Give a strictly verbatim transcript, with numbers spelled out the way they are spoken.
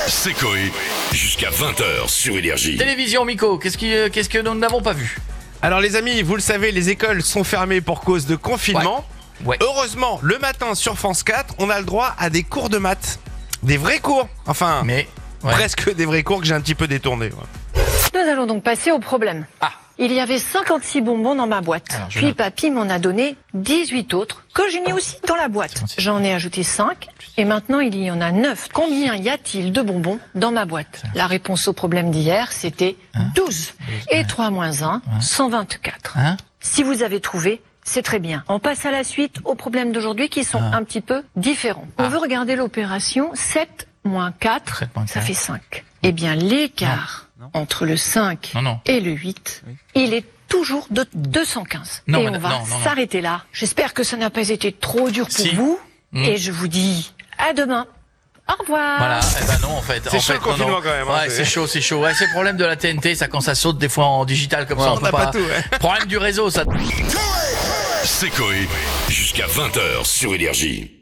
C'est Coé, jusqu'à vingt heures sur Énergie. Télévision, Miko, qu'est-ce, qui, euh, qu'est-ce que nous n'avons pas vu? Alors les amis, vous le savez, les écoles sont fermées pour cause de confinement. Ouais. Ouais. Heureusement, le matin sur France quatre, on a le droit à des cours de maths. Des vrais cours. Enfin, Mais ouais. presque des vrais cours que j'ai un petit peu détournés. Ouais. Nous allons donc passer au problème. Ah. Il y avait cinquante-six bonbons dans ma boîte. Alors, je Puis note. papy m'en a donné dix-huit autres que j'ai mis aussi dans la boîte. J'en ai ajouté cinq et maintenant il y en a neuf. Combien y a-t-il de bonbons dans ma boîte? La réponse au problème d'hier, c'était douze. Et trois moins un, cent vingt-quatre. Hein Si vous avez trouvé, c'est très bien. On passe à la suite aux problèmes d'aujourd'hui qui sont un petit peu différents. On veut regarder l'opération sept moins quatre, sept moins ça quatre. fait cinq. Eh bien, l'écart entre le cinq Non, non. et le huit, il est toujours de deux cent quinze. Non, et mais on non, va non, non. s'arrêter là. J'espère que ça n'a pas été trop dur pour Si. vous. Mm. Et je vous dis à demain. Au revoir. Voilà, eh ben non en fait. C'est en chaud fait, le non, confinement non. quand même, hein, Ouais, c'est- c'est chaud, c'est chaud. Ouais, c'est le problème de la T N T, ça quand ça saute des fois en digital comme ça, on, on peut n'a pas. pas tout, ouais. Problème du réseau, ça. C'est Coé, jusqu'à vingt heures sur Énergie.